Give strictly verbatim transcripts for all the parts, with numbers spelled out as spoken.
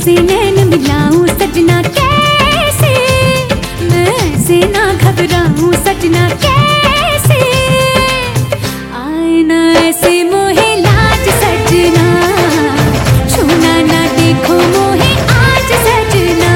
तुमसे नैन मिलाऊं सजना कैसे, मैं ऐसे ना घबराऊं सजना कैसे, आए ना ऐसे मोहे लाज सजना, छूना ना देखो मोहे आज सजना।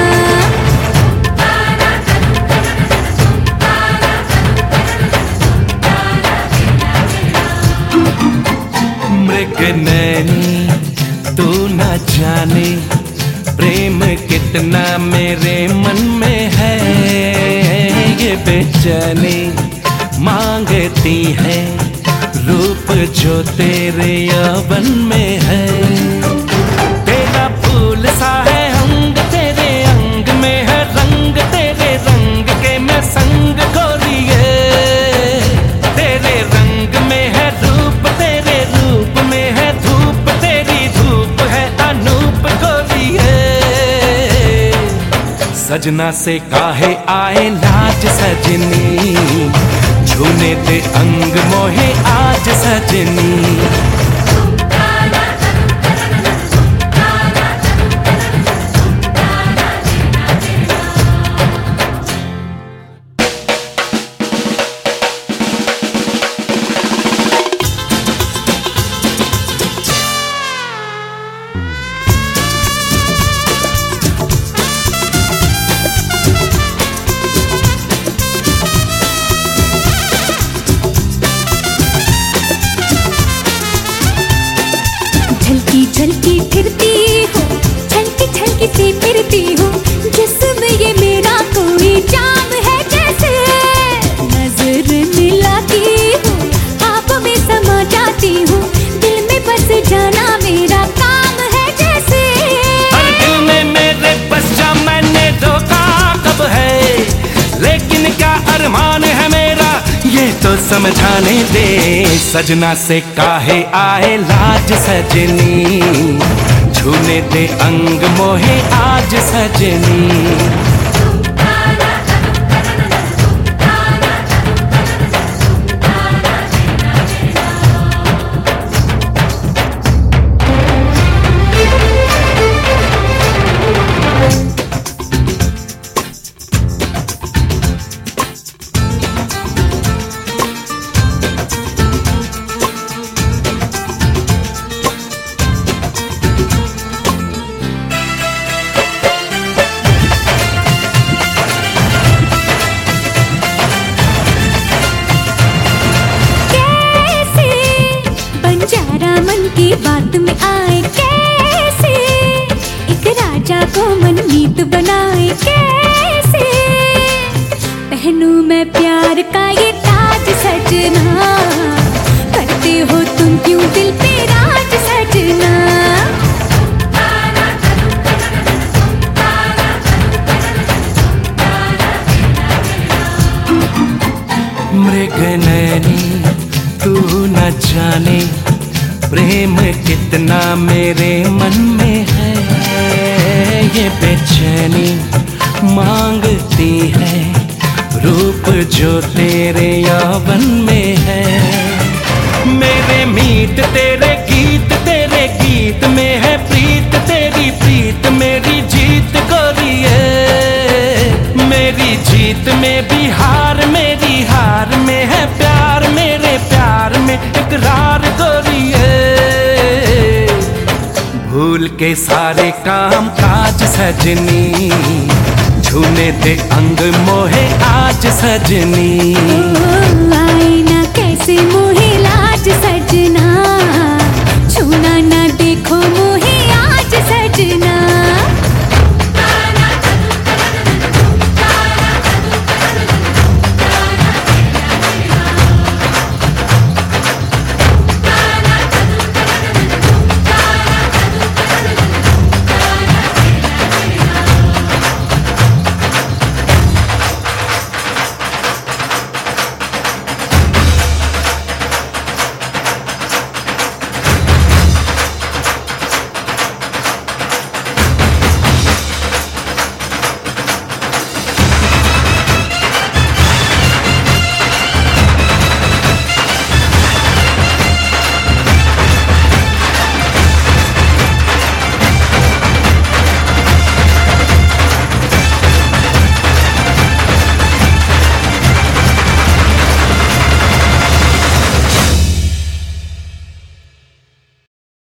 मृग नैनी तू न जाने प्रेम कितना मेरे मन में है, ये बेचैनी मांगती है रूप जो तेरे यौवन में है। तेरा फूल सा है अंग तेरे अंग में है रंग, तेरे रंग के मैं संग गोरिए, तेरे रंग में है रूप तेरे रूप में है धूप, तेरी धूप है अनूप गोरिए। सजना से काहे आए लाज सजनी, छूने दे अंग मोहे आज सजनी। झलकी झलकी फिरती हूँ, छलकी छलकी से फिरती हूँ, जिसमें ये मेरा कोई जाम है जैसे, नजर मिलाती हूँ आप में समा जाती हूँ, दिल में बस जाना मेरा काम है जैसे। हर दिल में मेरे बस जा मैंने रोका कब है, लेकिन क्या अरमान है मेरा ये तो समझाने दे। सजना से काहे आए लाज सजनी, छूने दे अंग मोहे आज सजनी। मन की बात में आए कैसे, एक राजा को मनमीत बनाए कैसे, पहनूं मैं प्यार का ये ताज सजना, करते हो तुम क्यों दिल पे राज सजना। मृग नैनी तू न जाने प्रेम कितना मेरे मन में है, ये बेचैनी मांगती है रूप जो तेरे यौवन में है। मेरे मीत तेरे गीत तेरे गीत में है प्रीत, तेरी प्रीत मेरी जीत गोरिए, मेरी जीत में भी हार मेरी हार में है प्यार, मेरे प्यार में इकरार गोरिए। भूल के सारे काम काज सजनी, छूने दे अंग मोहे आज सजनी। ओ, आईना कैसे